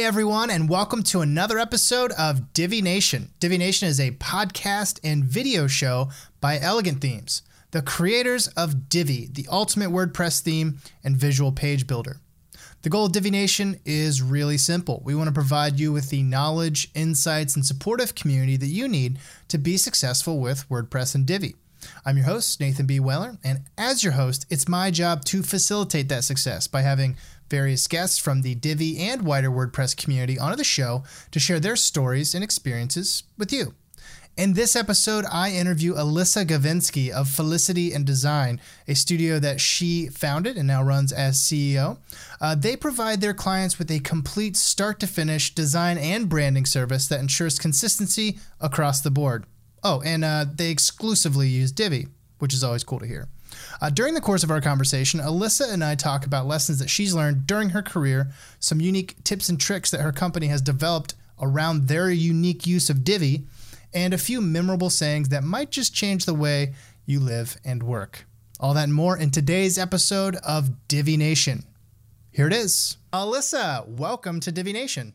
Hey everyone, and welcome to another episode of Divi Nation. Divi Nation is a podcast and video show by Elegant Themes, the creators of Divi, the ultimate WordPress theme and visual page builder. The goal of Divi Nation is really simple. We want to provide you with the knowledge, insights, and supportive community that you need to be successful with WordPress and Divi. I'm your host, Nathan B. Weller, and as your host, it's my job to facilitate that success by having various guests from the Divi and wider WordPress community onto the show to share their stories and experiences with you. In this episode, I interview Alyssa Gavinsky of Felicity and Design, a studio that she founded and now runs as CEO. They provide their clients with a complete start-to-finish design and branding service that ensures consistency across the board. Oh, and they exclusively use Divi, which is always cool to hear. During the course of our conversation, Alyssa and I talk about lessons that she's learned during her career, some unique tips and tricks that her company has developed around their unique use of Divi, and a few memorable sayings that might just change the way you live and work. All that and more in today's episode of Divi Nation. Here it is. Alyssa, welcome to Divi Nation.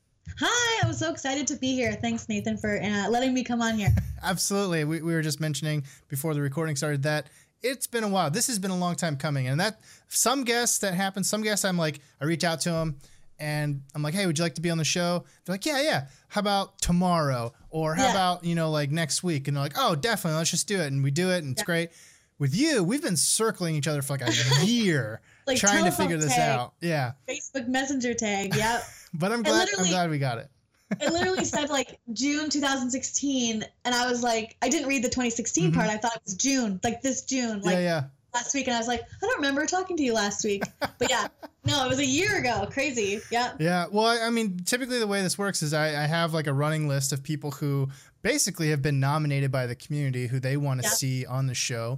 Hi, I'm so excited to be here. Thanks, Nathan, for letting me come on here. Absolutely. We were just mentioning before the recording started that it's been a while. This has been a long time coming. And that some guests that happen, some guests I reach out to them and I'm like, hey, would you like to be on the show? They're like, yeah. How about tomorrow? Or how about, next week? And they're like, oh, definitely. Let's just do it. And we do it and it's great. With you, we've been circling each other for like a year trying to figure this out. Yeah. Facebook Messenger tag. Yep. But I'm glad we got it. It literally said June 2016, and I was like, I didn't read the 2016 part. I thought it was June, this June, last week, and I was like, I don't remember talking to you last week. But yeah, no, it was a year ago. Crazy. Yeah. Yeah. Well, I mean, typically the way this works is I have a running list of people who basically have been nominated by the community who they want to see on the show.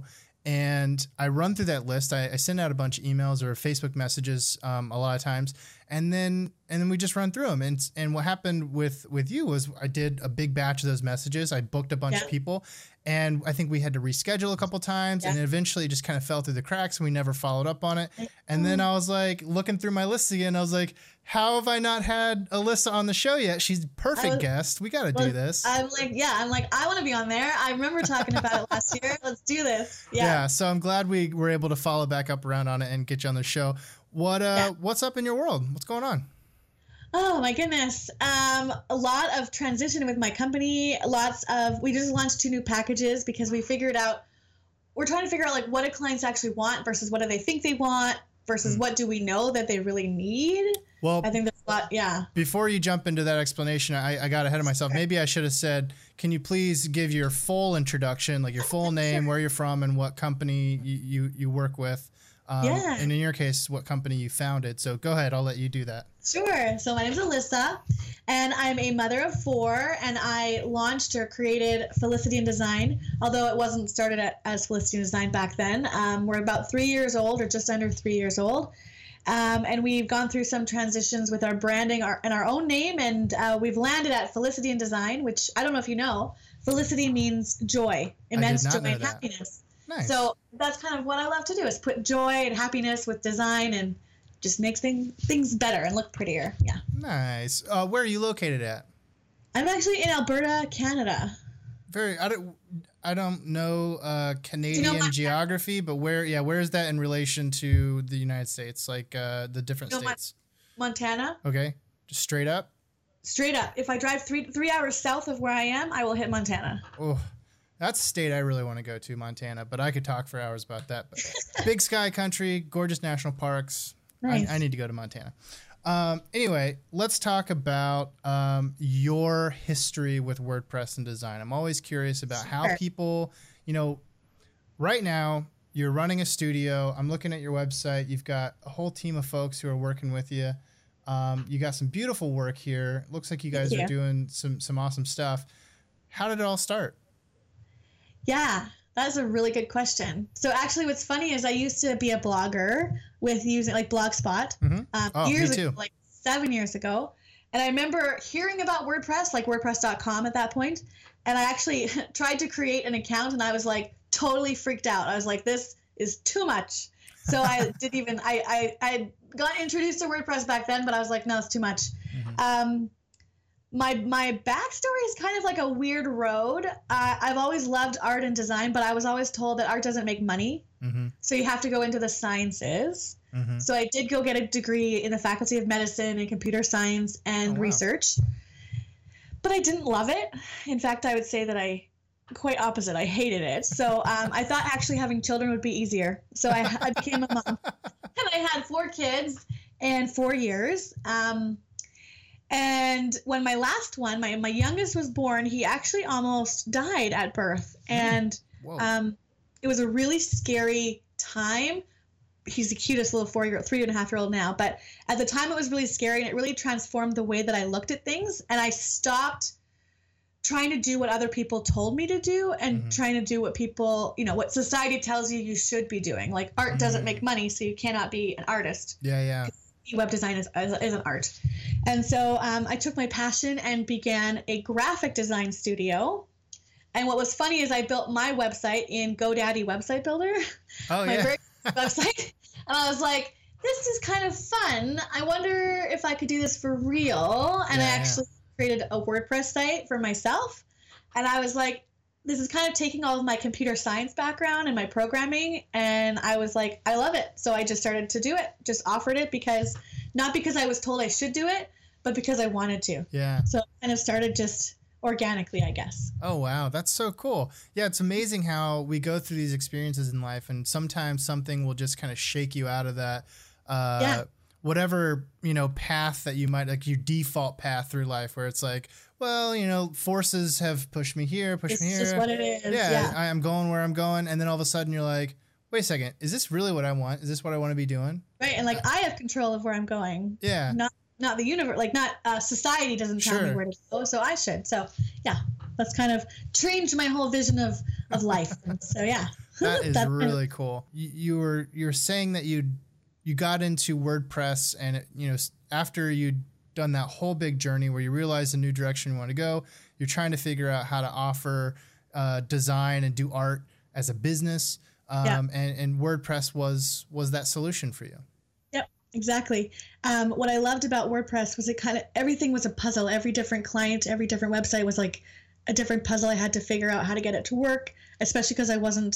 And I run through that list. I send out a bunch of emails or Facebook messages a lot of times, and then we just run through them. And what happened with you was I did a big batch of those messages. I booked a bunch of people, and I think we had to reschedule a couple times, and eventually it just kind of fell through the cracks, and we never followed up on it. And then I was looking through my list again. I was like, how have I not had Alyssa on the show yet? She's a perfect guest. We got to do this. I'm like, I want to be on there. I remember talking about it last year. Let's do this. Yeah. So I'm glad we were able to follow back up around on it and get you on the show. What's up in your world? What's going on? Oh my goodness. A lot of transition with my company. We just launched 2 new packages because we're trying to figure out what do clients actually want versus what do they think they want versus what do we know that they really need. Well, I think that's a lot. Yeah. Before you jump into that explanation, I got ahead of myself. Sure. Maybe I should have said, can you please give your full introduction, your full name, where you're from, and what company you work with? And in your case, what company you founded. So go ahead. I'll let you do that. Sure. So my name is Alyssa, and I'm a mother of 4, and I launched or created Felicity and Design, although it wasn't started as Felicity and Design back then. We're about 3 years old, or just under 3 years old. And we've gone through some transitions with our branding and our own name, and we've landed at Felicity and Design, which I don't know if you know. Felicity means joy, immense joy and happiness. Nice. So that's kind of what I love to do, is put joy and happiness with design and just makes things better and look prettier. Yeah. Nice. Where are you located at? I'm actually in Alberta, Canada. I don't know Canadian geography, but where is that in relation to the United States, the different states? Montana. Okay. Just straight up? Straight up. If I drive three hours south of where I am, I will hit Montana. Oh, that's a state I really want to go to, Montana, but I could talk for hours about that. But big sky country, gorgeous national parks. Nice. I need to go to Montana. Anyway, let's talk about your history with WordPress and design. I'm always curious about how people, right now you're running a studio. I'm looking at your website. You've got a whole team of folks who are working with you. You got some beautiful work here. Looks like you guys are doing some awesome stuff. How did it all start? Yeah, that's a really good question. So actually what's funny is I used to be a blogger with using Blogspot years ago, 7 years ago. And I remember hearing about WordPress, WordPress.com at that point. And I actually tried to create an account and I was totally freaked out. I was like, this is too much. So I didn't even, I got introduced to WordPress back then, but I was like, no, it's too much. My backstory is kind of like a weird road. I've always loved art and design, but I was always told that art doesn't make money. So you have to go into the sciences. So I did go get a degree in the Faculty of Medicine and Computer Science and research, but I didn't love it. In fact, I would say that quite opposite. I hated it. So I thought actually having children would be easier. So I became a mom, and I had 4 kids in 4 years. And when my last one, my youngest was born, he actually almost died at birth. And it was a really scary time. He's the cutest little 3.5-year-old now. But at the time, it was really scary, and it really transformed the way that I looked at things. And I stopped trying to do what other people told me to do and trying to do what people, what society tells you should be doing. Like art doesn't make money, so you cannot be an artist. Yeah. Web design is an art. And so I took my passion and began a graphic design studio. And what was funny is I built my website in GoDaddy Website Builder. My very first website. And I was like, this is kind of fun. I wonder if I could do this for real. And I actually created a WordPress site for myself. And I was like, this is kind of taking all of my computer science background and my programming. And I was like, I love it. So I just started to do it, just offered it not because I was told I should do it, but because I wanted to. Yeah. So it kind of started just organically, I guess. Oh, wow. That's so cool. Yeah. It's amazing how we go through these experiences in life, and sometimes something will just kind of shake you out of that, whatever, path that you might, like your default path through life, where it's like, well, forces have pushed me here, It's just what it is. Yeah. I'm going where I'm going. And then all of a sudden you're like, wait a second, is this really what I want? Is this what I want to be doing? Right. And I have control of where I'm going. Yeah. Not the universe, society doesn't tell me where to go, so I should. So yeah, that's kind of changed my whole vision of life. So yeah. That is really cool. You're saying that you got into WordPress, and after you'd done that whole big journey where you realized the new direction you want to go, you're trying to figure out how to offer design and do art as a business. And WordPress was that solution for you. Yep, exactly. What I loved about WordPress was everything was a puzzle. Every different client, every different website was like a different puzzle. I had to figure out how to get it to work, especially because I wasn't,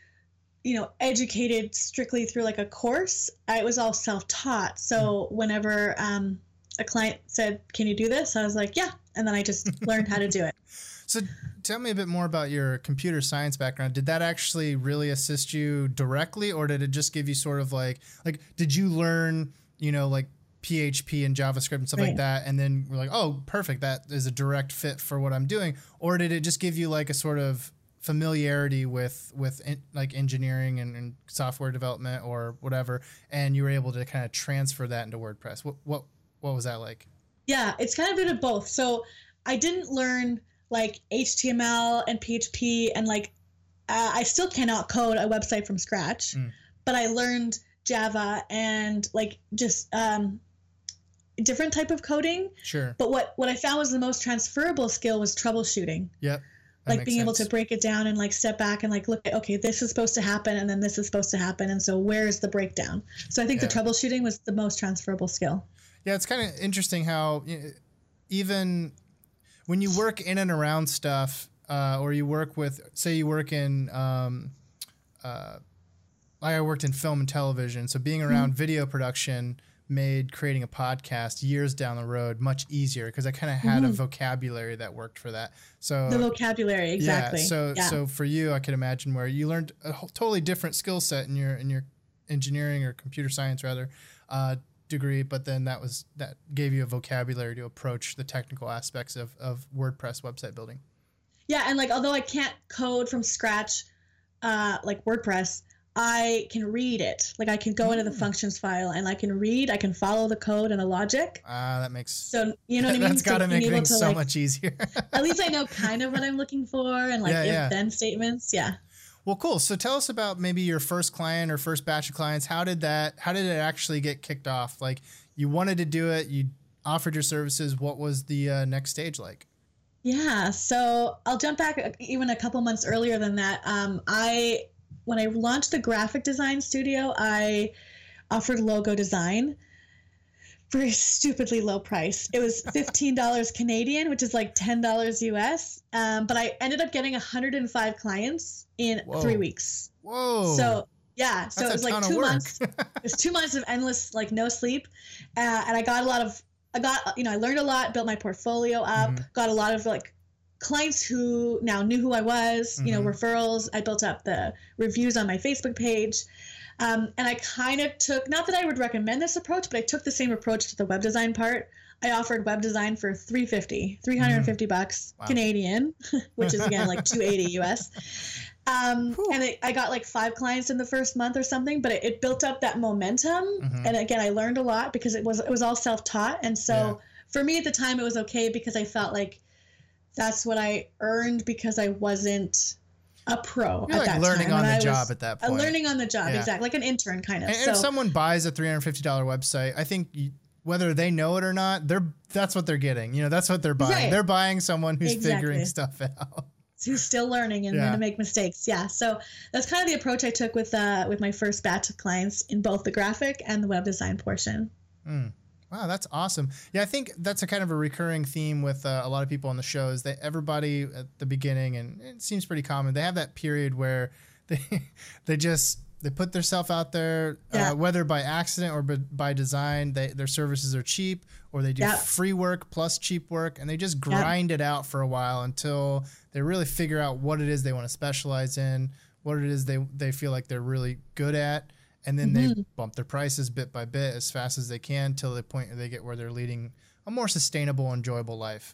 educated strictly through like a course. I was all self-taught. So whenever a client said, "Can you do this?" I was like, "Yeah." And then I just learned how to do it. So tell me a bit more about your computer science background. Did that actually really assist you directly, or did it just give you sort of like did you learn, like PHP and JavaScript and stuff like that, and then we're like, oh, perfect, that is a direct fit for what I'm doing? Or did it just give you like a sort of familiarity with like engineering and software development or whatever, and you were able to kind of transfer that into WordPress? What was that like? Yeah, it's kind of a bit of both. So I didn't learn like HTML and PHP, and I still cannot code a website from scratch, but I learned Java and just different type of coding. Sure. But what I found was the most transferable skill was troubleshooting. Yep. Like being able to break it down and step back and look at, okay, this is supposed to happen and then this is supposed to happen. And so where's the breakdown? So I think the troubleshooting was the most transferable skill. Yeah, it's kind of interesting how even when you work in and around stuff, or you work with, say you work in, I worked in film and television. So being around video production made creating a podcast years down the road much easier, because I kind of had a vocabulary that worked for that. So the vocabulary, exactly. So for you, I could imagine where you learned a totally different skill set in your engineering or computer science rather degree, but then that gave you a vocabulary to approach the technical aspects of WordPress website building. Yeah, and although I can't code from scratch like WordPress, I can read it. I can go into the functions file and I can follow the code and the logic. That makes so you know what I mean. That's got to make things so much easier. At least I know kind of what I'm looking for and if then statements. Yeah. Well, cool. So tell us about maybe your first client or first batch of clients. How did it actually get kicked off? You wanted to do it, you offered your services. What was the next stage like? Yeah. So I'll jump back even a couple months earlier than that. I when I launched the graphic design studio, I offered logo design for a stupidly low price. It was $15 Canadian, which is like $10 US. But I ended up getting 105 clients in 3 weeks. Whoa. So yeah, so it was like 2 months. It was 2 months of endless, like no sleep. And I learned a lot, built my portfolio up, got a lot of like clients who now knew who I was, referrals. I built up the reviews on my Facebook page. And I kind of took, not that I would recommend this approach, but I took the same approach to the web design part. I offered web design for $350 bucks Canadian, which is again like $280 US. And I got like 5 clients in the first month or something, but it built up that momentum. And again, I learned a lot because it was all self-taught. And so for me at the time, it was okay because I felt like that's what I earned because I wasn't a pro You're at that learning time. on the job at that point. Learning on the job, exactly, like an intern kind of. And if someone buys a $350 website, I think whether they know it or not, that's what they're getting. That's what they're buying. Right. They're buying someone who's figuring stuff out. Who's still learning and going to make mistakes. Yeah, so that's kind of the approach I took with my first batch of clients in both the graphic and the web design portion. Wow, that's awesome. Yeah, I think that's a kind of a recurring theme with a lot of people on the show is that everybody at the beginning, and it seems pretty common, they have that period where they put themselves out there, whether by accident or by design. Their services are cheap, or they do free work plus cheap work, and they just grind it out for a while until they really figure out what it is they want to specialize in, what it is they feel like they're really good at. And then they bump their prices bit by bit as fast as they can till the point where they get where they're leading a more sustainable, enjoyable life.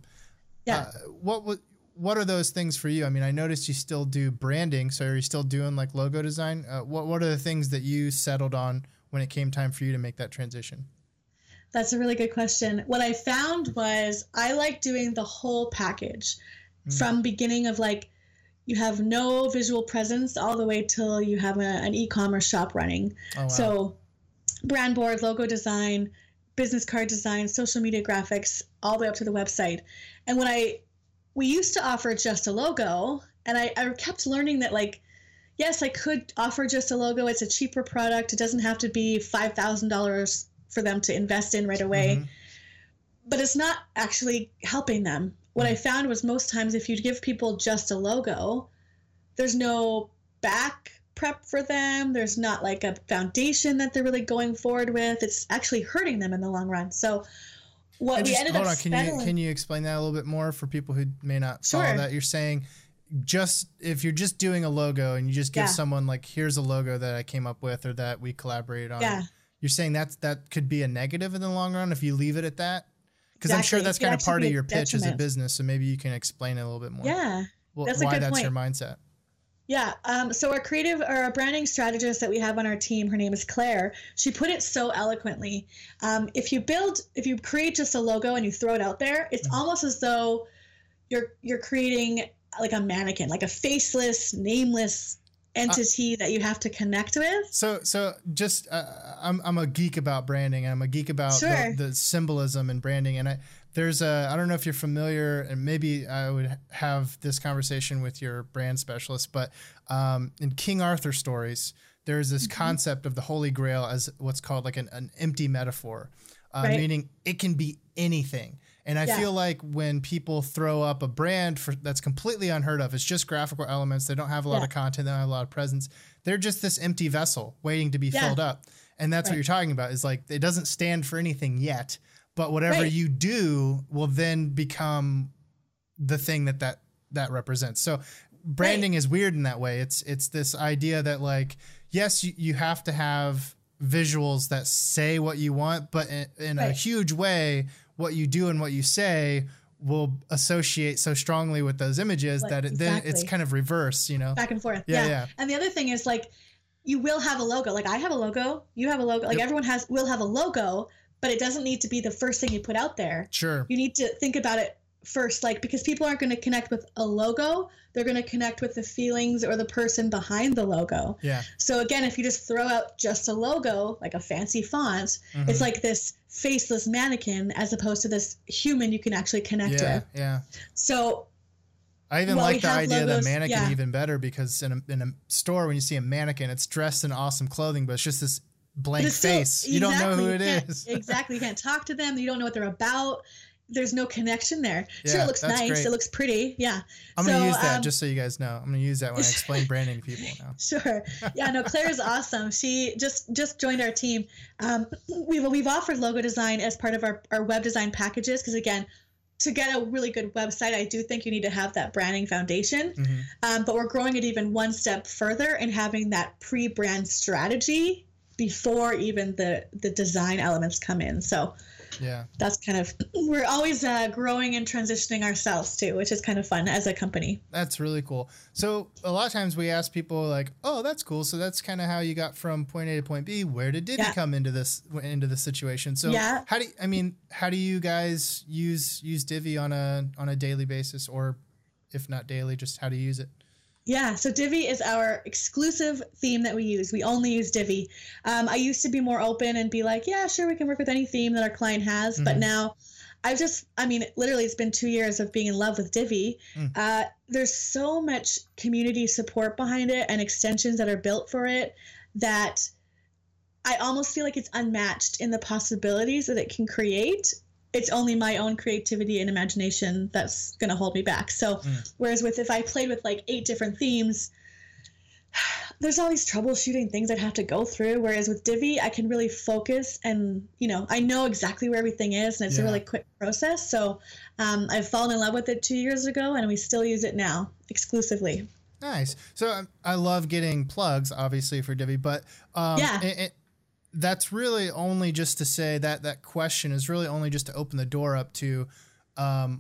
What are those things for you? I mean, I noticed you still do branding. So are you still doing like logo design? What are the things that you settled on when it came time for you to make that transition? That's a really good question. What I found was I like doing the whole package from beginning of like, you have no visual presence all the way till you have an e-commerce shop running. Oh, wow. So brand board, logo design, business card design, social media graphics, all the way up to the website. And we used to offer just a logo, and I kept learning that like, yes, I could offer just a logo. It's a cheaper product. It doesn't have to be $5,000 for them to invest in right away. But it's not actually helping them. What I found was most times if you give people just a logo, there's no back prep for them. There's not like a foundation that they're really going forward with. It's actually hurting them in the long run. So what we ended up can you explain that a little bit more for people who may not follow that? You're saying if you're just doing a logo and you just give someone like, here's a logo that I came up with or that we collaborated on. Yeah. You're saying that could be a negative in the long run if you leave it at that? Because I'm sure that's kind of part of your pitch as a business, so maybe you can explain it a little bit more. Yeah, that's a good point. Why that's your mindset. Yeah, so our branding strategist that we have on our team, her name is Claire. She put it so eloquently. If you create just a logo and you throw it out there, it's almost as though you're creating like a mannequin, like a faceless, nameless entity that you have to connect with. So just I'm a geek about branding. I'm a geek about the symbolism and branding. And I don't know if you're familiar, and maybe I would have this conversation with your brand specialist, but in King Arthur stories, there's this concept of the Holy Grail as what's called like an empty metaphor, meaning it can be anything. And I feel like when people throw up a brand that's completely unheard of, it's just graphical elements. They don't have a lot of content. They don't have a lot of presence. They're just this empty vessel waiting to be filled up. And that's what you're talking about is like, it doesn't stand for anything yet, but whatever you do will then become the thing that represents. So branding is weird in that way. It's this idea that like, yes, you have to have visuals that say what you want, but in a huge way, what you do and what you say will associate so strongly with those images that then it's kind of reverse, back and forth. Yeah. And the other thing is like, you will have a logo. Like I have a logo, you have a logo, like everyone will have a logo, but it doesn't need to be the first thing you put out there. Sure. You need to think about it first, like, because people aren't going to connect with a logo. They're going to connect with the feelings or the person behind the logo. Yeah. So again, if you just throw out just a logo, like a fancy font, it's like this faceless mannequin as opposed to this human you can actually connect with. Yeah. So I even like the idea of the logos, mannequin even better, because in a store, when you see a mannequin, it's dressed in awesome clothing, but it's just this blank face. You don't know who it is. Exactly. You can't talk to them. You don't know what they're about. There's no connection there. Yeah, sure, it looks nice. Great. It looks pretty. Yeah. I'm going to use that just so you guys know. I'm going to use that when I explain branding to people now. Sure. Yeah, no, Claire is awesome. She just joined our team. We've offered logo design as part of our web design packages, because, again, to get a really good website, I do think you need to have that branding foundation. Mm-hmm. But we're growing it even one step further and having that pre-brand strategy before even the design elements come in. So yeah, that's kind of, we're always growing and transitioning ourselves too, which is kind of fun as a company. That's really cool. So a lot of times we ask people like, oh, that's cool. So that's kind of how you got from point A to point B. Where did Divi come into this situation? So how do you guys use Divi on a daily basis, or if not daily, just how do you use it? Yeah, so Divi is our exclusive theme that we use. We only use Divi. I used to be more open and be like, yeah, sure, we can work with any theme that our client has. Mm-hmm. But now literally it's been 2 years of being in love with Divi. There's so much community support behind it and extensions that are built for it that I almost feel like it's unmatched in the possibilities that it can create. It's only my own creativity and imagination that's going to hold me back. So whereas if I played with like 8 different themes, there's all these troubleshooting things I'd have to go through. Whereas with Divi, I can really focus and, I know exactly where everything is, and it's a really quick process. So I've fallen in love with it 2 years ago, and we still use it now exclusively. Nice. So I love getting plugs, obviously, for Divi, but that's really only just to say that question is really only just to open the door up to, the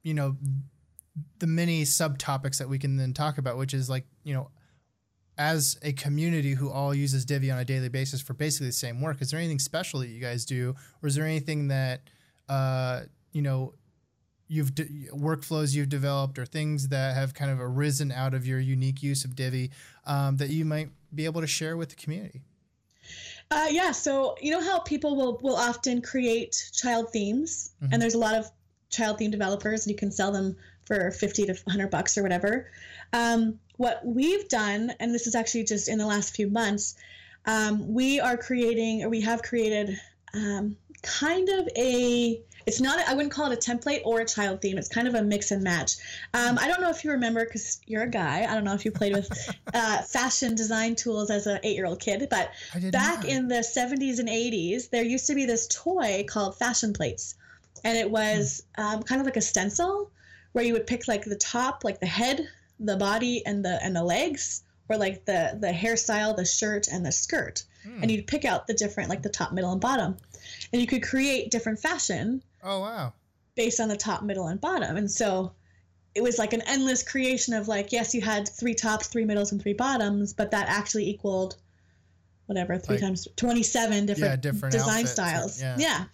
many subtopics that we can then talk about, which is like, as a community who all uses Divi on a daily basis for basically the same work, is there anything special that you guys do? Or is there anything that, workflows you've developed or things that have kind of arisen out of your unique use of Divi that you might be able to share with the community? So you know how people will often create child themes, and there's a lot of child theme developers, and you can sell them for $50 to $100 or whatever. What we've done, and this is actually just in the last few months, we have created kind of I wouldn't call it a template or a child theme. It's kind of a mix and match. I don't know if you remember, because you're a guy, I don't know if you played with fashion design tools as an 8-year-old kid, but back in the 70s and 80s, there used to be this toy called fashion plates. And it was kind of like a stencil where you would pick like the top, like the head, the body, and the legs, or like the hairstyle, the shirt, and the skirt. And you'd pick out the different, like the top, middle, and bottom. And you could create different fashion. Oh, wow. Based on the top, middle, and bottom. And so it was like an endless creation of like, yes, you had 3 tops, 3 middles, and 3 bottoms, but that actually equaled whatever, 3 times 27 different design styles. Yeah.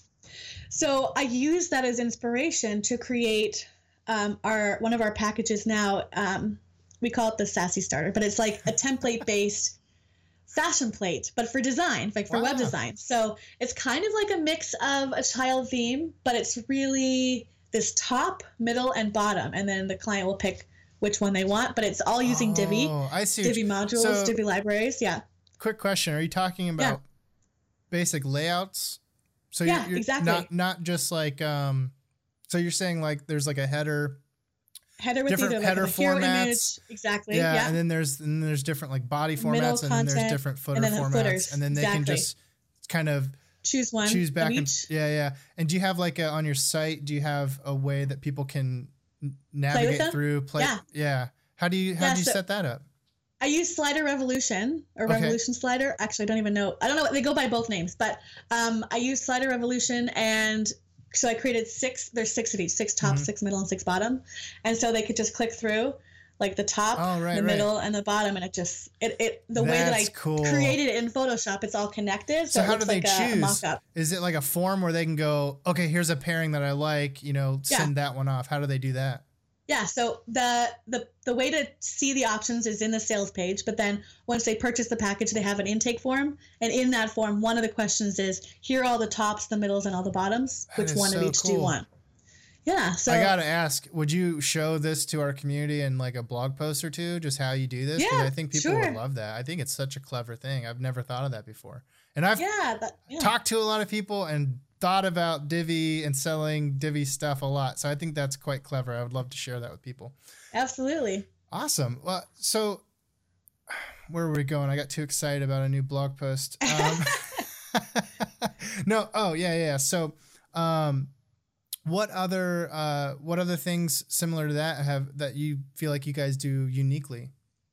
So I use that as inspiration to create one of our packages now. We call it the Sassy Starter, but it's like a template-based fashion plate, but for design, like for web design. So it's kind of like a mix of a child theme, but it's really this top, middle, and bottom, and then the client will pick which one they want. But it's all using Divi. I see. Divi modules, Divi libraries. Yeah. Quick question: are you talking about basic layouts? So you're exactly. Not just like so you're saying like there's like a header with different either header like a hero formats. Image. Exactly. Yeah, and then there's different like body formats, and then there's different footer formats, footers. and then they can just kind of choose back and And do you have like on your site? Do you have a way that people can navigate through? How do you set that up? I use Slider Revolution or Revolution Slider. Actually, I don't even know. I don't know. They go by both names, but I use Slider Revolution, and so I created 6. There's 6 of each: 6 top, 6 middle, and 6 bottom. And so they could just click through, like the top, the middle, and the bottom, and the way that I created it in Photoshop, it's all connected. So how do they choose? A mock-up. Is it like a form where they can go, okay, here's a pairing that I like, send that one off? How do they do that? Yeah, so the way to see the options is in the sales page, but then once they purchase the package, they have an intake form, and in that form, one of the questions is, here are all the tops, the middles, and all the bottoms. Which one of each do you want? Yeah. So I gotta ask, would you show this to our community in like a blog post or two, just how you do this? Yeah, I think people sure. would love that. I think it's such a clever thing. I've never thought of that before. And I've yeah. talked to a lot of people and thought about Divi and selling Divi stuff a lot. So I think that's quite clever. I would love to share that with people. Absolutely. Awesome. Well, so where were we going? I got too excited about a new blog post. No. Oh, yeah. So, what other things similar to that you feel like you guys do uniquely?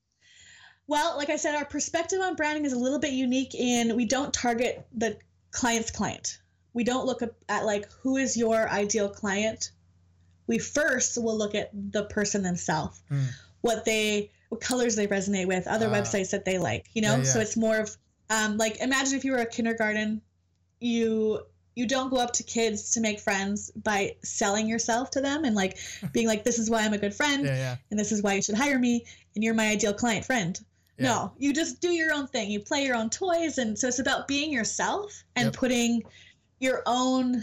Well, like I said, our perspective on branding is a little bit unique in we don't target the client's client. We don't look at like, who is your ideal client? We first will look at the person themselves, what colors they resonate with, other websites that they like, Yeah. So it's more of like, imagine if you were a kindergarten, you don't go up to kids to make friends by selling yourself to them and like being like, this is why I'm a good friend and this is why you should hire me and you're my ideal client friend. Yeah. No, you just do your own thing. You play your own toys. And so it's about being yourself and putting your own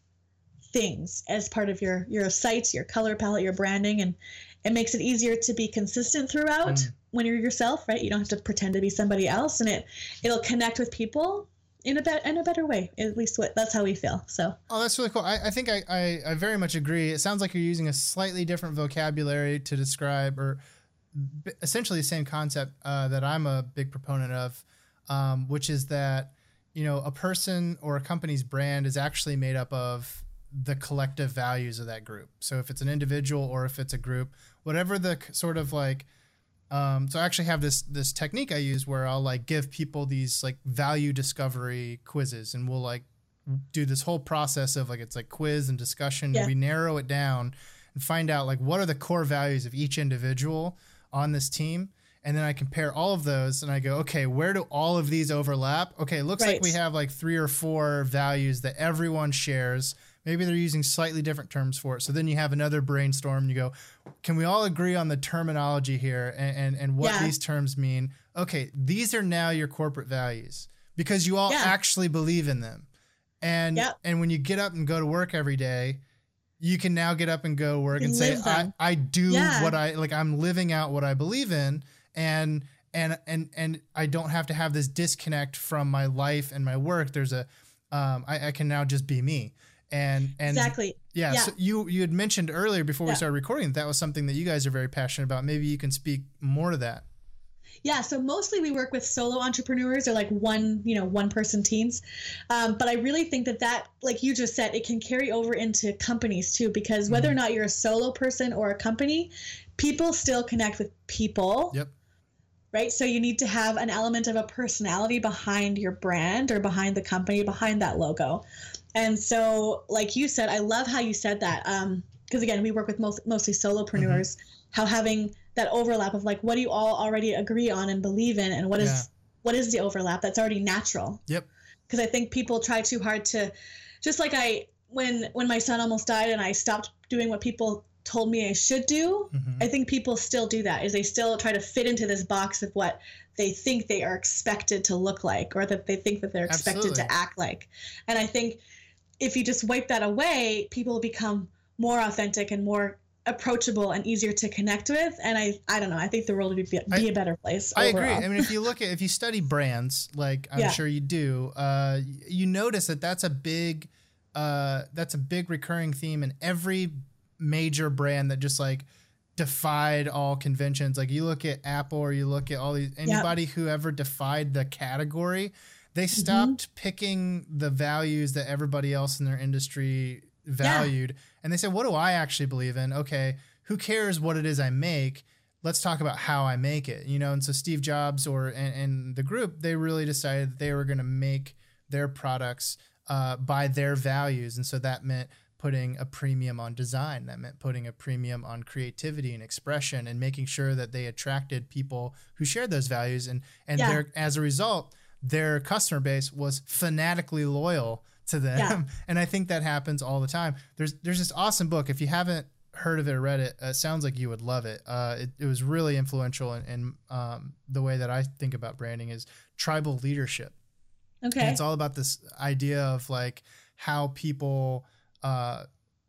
things as part of your sites, your color palette, your branding. And it makes it easier to be consistent throughout when you're yourself, right? You don't have to pretend to be somebody else, and it'll connect with people in a better way. At least that's how we feel. So. Oh, that's really cool. I think I very much agree. It sounds like you're using a slightly different vocabulary to describe, or essentially the same concept that I'm a big proponent of, which is that, a person or a company's brand is actually made up of the collective values of that group. So if it's an individual or if it's a group, whatever the sort of like, so I actually have this technique I use where I'll like give people these like value discovery quizzes, and we'll like do this whole process of like, it's like quiz and discussion. Yeah. We narrow it down and find out like, what are the core values of each individual on this team. And then I compare all of those and I go, okay, where do all of these overlap? Okay, it looks like we have like 3 or 4 values that everyone shares. Maybe they're using slightly different terms for it. So then you have another brainstorm and you go, can we all agree on the terminology here and what these terms mean? Okay, these are now your corporate values because you all actually believe in them. And when you get up and go to work every day, you can now get up and go to work and say, I do what I'm living out what I believe in. And I don't have to have this disconnect from my life and my work. There's I can now just be me. And exactly. Yeah. So you had mentioned earlier before we started recording that was something that you guys are very passionate about. Maybe you can speak more to that. Yeah. So mostly we work with solo entrepreneurs or like one person teams. But I really think that, like you just said, it can carry over into companies too, because whether or not you're a solo person or a company, people still connect with people. Yep. Right. So you need to have an element of a personality behind your brand or behind the company, behind that logo. And so, like you said, I love how you said that. Because again, we work with mostly solopreneurs, how having that overlap of like, what do you all already agree on and believe in? And what is the overlap that's already natural? Yep. Because I think people try too hard to, just like when my son almost died and I stopped doing what people told me I should do, I think people still do that, is they still try to fit into this box of what they think they are expected to look like, or that they think that they're expected to act like. And I think if you just wipe that away, people become more authentic and more approachable and easier to connect with. And I don't know, I think the world would be a better place overall. I agree. I mean, if you study brands, like I'm sure you do, you notice that's a big recurring theme in every major brand that just like defied all conventions. Like you look at Apple or you look at all these, anybody who ever defied the category, they stopped picking the values that everybody else in their industry valued. And they said, what do I actually believe in? Okay, who cares what it is I make? Let's talk about how I make it, And so Steve Jobs and the group, they really decided that they were going to make their products by their values. And so that meant putting a premium on design. That meant putting a premium on creativity and expression and making sure that they attracted people who shared those values. And as a result, their customer base was fanatically loyal to them. Yeah. And I think that happens all the time. There's this awesome book. If you haven't heard of it or read it, it sounds like you would love it. It was really influential in the way that I think about branding is Tribal Leadership. Okay. And it's all about this idea of like how people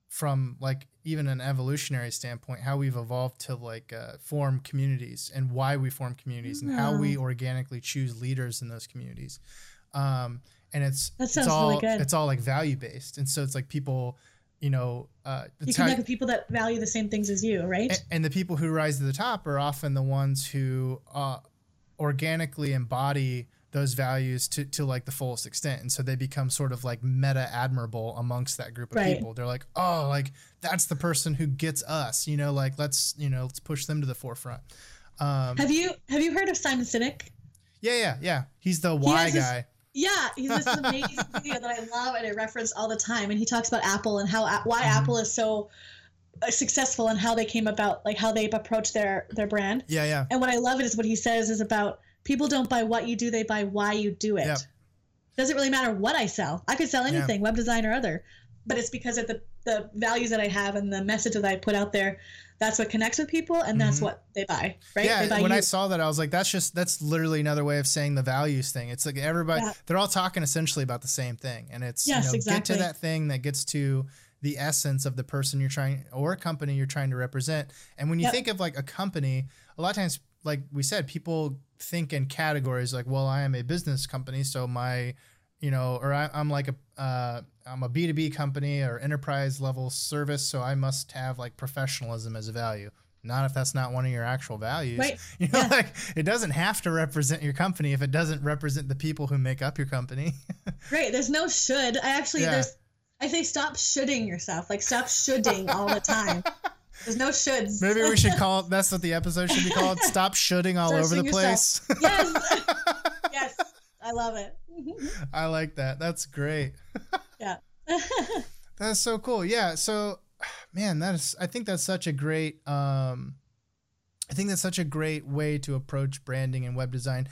from like even an evolutionary standpoint, how we've evolved to like form communities and why we form communities and how we organically choose leaders in those communities. And that sounds really good. It's all like value based. And so it's like people, you know, you connect with people that value the same things as you, right? And the people who rise to the top are often the ones who organically embody those values to like the fullest extent. And so they become sort of like meta admirable amongst that group of people. They're like, oh, like that's the person who gets us, you know, like let's push them to the forefront. Have you heard of Simon Sinek? Yeah. He's the why guy. He's this amazing video that I love and I reference all the time. And he talks about Apple and why Apple is so successful and how they came about, like how they've approached their brand. Yeah. And what I love is what he says is about people don't buy what you do, they buy why you do it. Yep. Doesn't really matter what I sell. I could sell anything, web design or other, but it's because of the values that I have and the message that I put out there. That's what connects with people, and that's what they buy, right? Yeah, they buy when I saw that, I was like, that's literally another way of saying the values thing. It's like everybody, they're all talking essentially about the same thing. And it's, exactly. Get to that thing that gets to the essence of the person you're trying, or a company you're trying to represent. And when you think of like a company, a lot of times, like we said, people think in categories like, well, I am a business company, so my, or I'm like I'm a B2B company or enterprise level service, so I must have like professionalism as a value. Not if that's not one of your actual values. Right. Like it doesn't have to represent your company if it doesn't represent the people who make up your company. Right. There's no should. I say stop shoulding yourself. Like stop shoulding all the time. There's no shoulds. Maybe we should call it, that's what the episode should be called. Stop shoulding all over the place. Yes. Yes. I love it. I like that. That's great. Yeah. That's so cool. Yeah. So, man, I think that's such a great, way to approach branding and web design.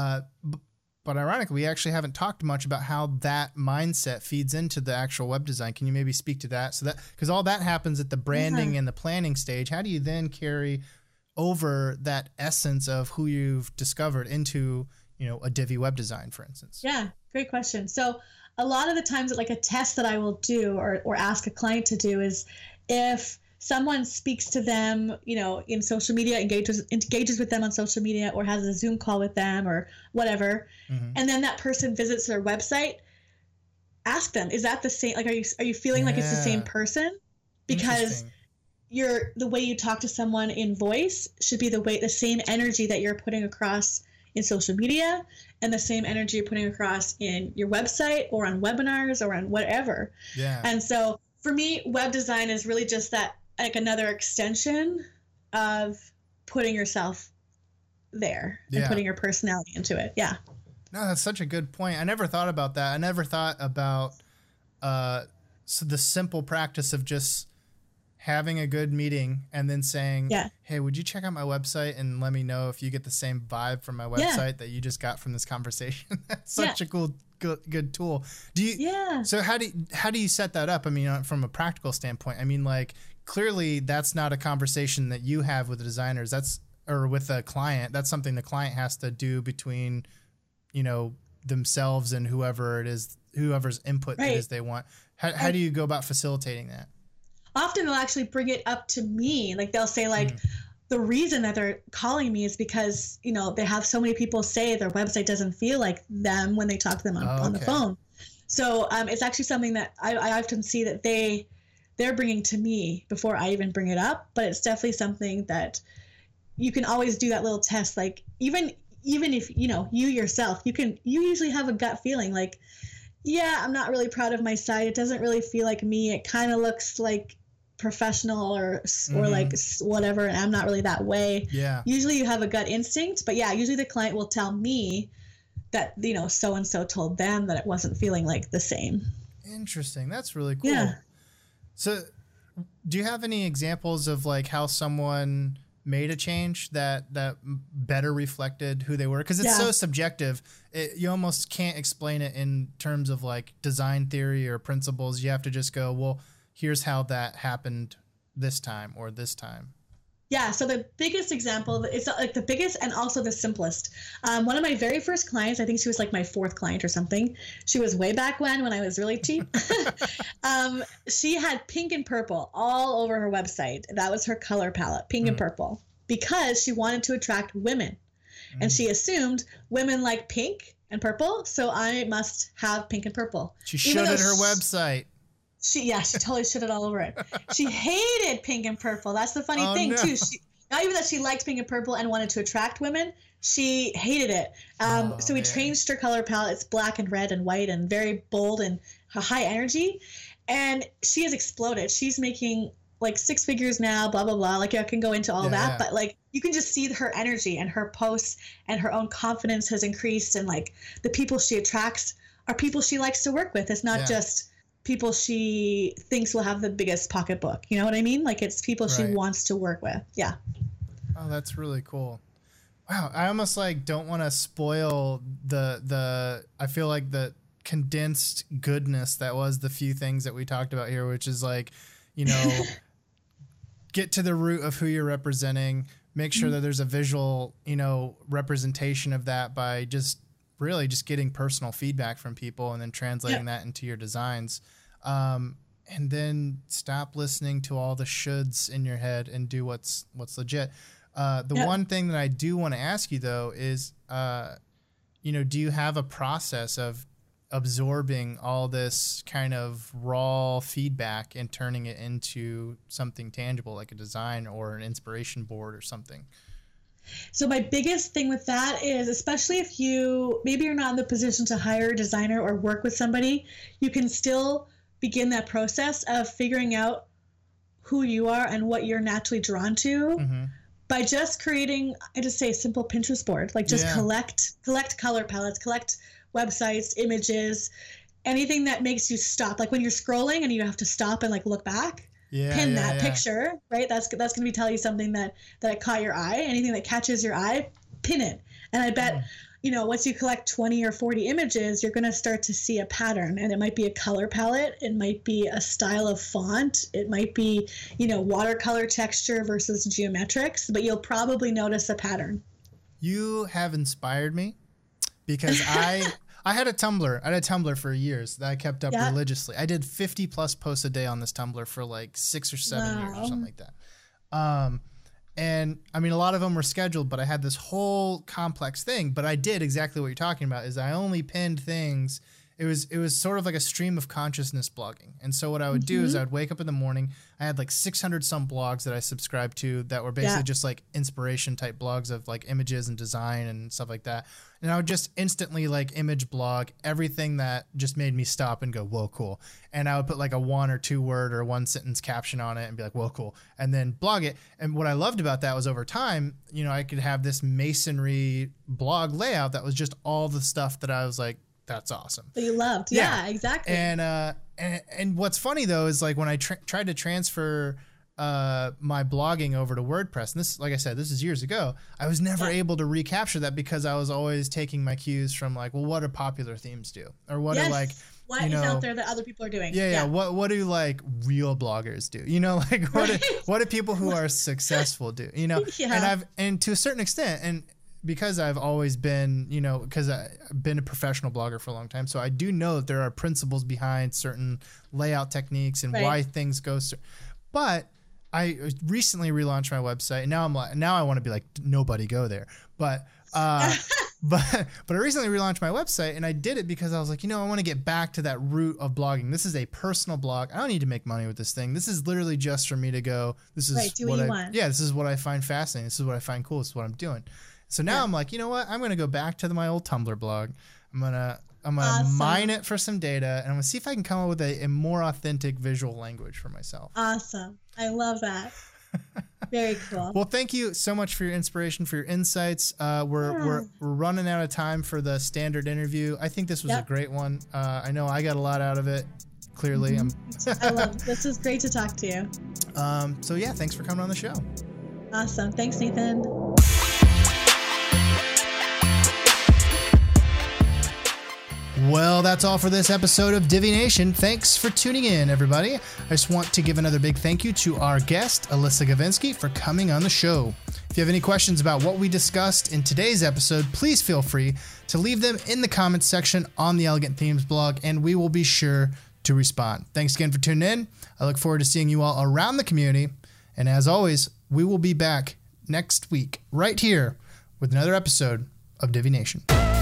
But ironically, we actually haven't talked much about how that mindset feeds into the actual web design. Can you maybe speak to that? So that, because all that happens at the branding and the planning stage, how do you then carry over that essence of who you've discovered into, a Divi web design, for instance? Yeah, great question. So a lot of the times, like a test that I will do or ask a client to do is if someone speaks to them, in social media, engages with them on social media or has a Zoom call with them or whatever, and then that person visits their website, ask them, is that the same? Like, are you feeling like it's the same person? Because the way you talk to someone in voice should be the same energy that you're putting across in social media and the same energy you're putting across in your website or on webinars or on whatever. Yeah. And so for me, web design is really just that, like another extension of putting yourself there and putting your personality into it. Yeah. No, that's such a good point. I never thought about that. I never thought about so the simple practice of just having a good meeting and then saying, hey, would you check out my website and let me know if you get the same vibe from my website that you just got from this conversation? That's such a cool, good tool. So how do you set that up? I mean, from a practical standpoint, I mean, like, clearly that's not a conversation that you have with the designers, or with a client. That's something the client has to do between, themselves and whoever's input it is they want. How do you go about facilitating that? Often they'll actually bring it up to me. Like they'll say like, the reason that they're calling me is because, they have so many people say their website doesn't feel like them when they talk to them on the phone. So it's actually something that I often see that they're bringing to me before I even bring it up. But it's definitely something that you can always do that little test. Like even if, you yourself, you usually have a gut feeling like, yeah, I'm not really proud of my site. It doesn't really feel like me. It kind of looks like professional or like whatever, and I'm not really that way. Yeah. Usually you have a gut instinct, but usually the client will tell me that, so and so told them that it wasn't feeling like the same. Interesting. That's really cool. Yeah. So do you have any examples of like how someone made a change that better reflected who they were? Because it's so subjective. You almost can't explain it in terms of like design theory or principles. You have to just go, well, here's how that happened this time or this time. Yeah, so the biggest example, it's like the biggest and also the simplest. One of my very first clients, I think she was like my fourth client or something. She was way back when I was really cheap. She had pink and purple all over her website. That was her color palette, pink and purple, because she wanted to attract women. And she assumed women like pink and purple, so I must have pink and purple. She showed it her website. She totally shit it all over it. She hated pink and purple. That's the funny thing, too. Not even that she liked pink and purple and wanted to attract women, she hated it. So we changed her color palette. It's black and red and white and very bold and high energy. And she has exploded. She's making like 6 figures now, blah, blah, blah. Like I can go into all that, but like you can just see her energy and her posts and her own confidence has increased. And like the people she attracts are people she likes to work with. It's not just people she thinks will have the biggest pocketbook. You know what I mean? Like it's people she wants to work with. Yeah. Oh, that's really cool. Wow. I almost like don't want to spoil I feel like the condensed goodness that was the few things that we talked about here, which is like, you know, get to the root of who you're representing, make sure that there's a visual, you know, representation of that by just really just getting personal feedback from people and then translating that into your designs. And then stop listening to all the shoulds in your head and do what's legit. The one thing that I do want to ask you though is, you know, do you have a process of absorbing all this kind of raw feedback and turning it into something tangible like a design or an inspiration board or something? So my biggest thing with that is, especially if maybe you're not in the position to hire a designer or work with somebody, you can still begin that process of figuring out who you are and what you're naturally drawn to by just creating, I just say a simple Pinterest board, like just collect color palettes, collect websites, images, anything that makes you stop. Like when you're scrolling and you have to stop and like look back. Pin that picture, right? That's going to be telling you something that caught your eye. Anything that catches your eye, pin it. And I bet, you know, once you collect 20 or 40 images, you're going to start to see a pattern. And it might be a color palette. It might be a style of font. It might be, you know, watercolor texture versus geometrics. But you'll probably notice a pattern. You have inspired me because I had a Tumblr for years that I kept up religiously. I did 50 plus posts a day on this Tumblr for like 6 or 7 years or something like that. And I mean, a lot of them were scheduled, but I had this whole complex thing. But I did exactly what you're talking about is I only pinned things. It was sort of like a stream of consciousness blogging. And so what I would do is I would wake up in the morning. I had like 600 some blogs that I subscribed to that were basically just like inspiration type blogs of like images and design and stuff like that. And I would just instantly like image blog everything that just made me stop and go, whoa, cool. And I would put like a 1 or 2 word or 1 sentence caption on it and be like, whoa, cool. And then blog it. And what I loved about that was over time, you know, I could have this masonry blog layout that was just all the stuff that I was like, that's awesome. That you loved. Yeah, exactly. And what's funny though, is like when I tried to transfer my blogging over to WordPress, and this, like I said, this is years ago, I was never able to recapture that because I was always taking my cues from like, well, what do popular themes do? Or what are like, what is out there that other people are doing? Yeah. What do like real bloggers do? You know, like what do people who are successful do? You know, and to a certain extent, and because I've always been, you know, because I've been a professional blogger for a long time, so I do know that there are principles behind certain layout techniques and why things go. But I recently relaunched my website, and now I want to be like, nobody go there. But I recently relaunched my website, and I did it because I was like, you know, I want to get back to that root of blogging. This is a personal blog. I don't need to make money with this thing. This is literally just for me to go. This is what I want. Yeah, this is what I find fascinating. This is what I find cool. This is what I'm doing. So now I'm like, you know what? I'm going to go back to my old Tumblr blog. I'm going to mine it for some data, and I'm going to see if I can come up with a more authentic visual language for myself. Awesome. I love that. Very cool. Well, thank you so much for your inspiration, for your insights. We're running out of time for the standard interview. I think this was a great one. I know I got a lot out of it. Clearly. I love it. This is great to talk to you. So yeah, thanks for coming on the show. Awesome. Thanks, Nathan. Well, that's all for this episode of Divi Nation. Thanks for tuning in, everybody. I just want to give another big thank you to our guest, Alyssa Gavinsky, for coming on the show. If you have any questions about what we discussed in today's episode, please feel free to leave them in the comments section on the Elegant Themes blog, and we will be sure to respond. Thanks again for tuning in. I look forward to seeing you all around the community. And as always, we will be back next week right here with another episode of Divi Nation.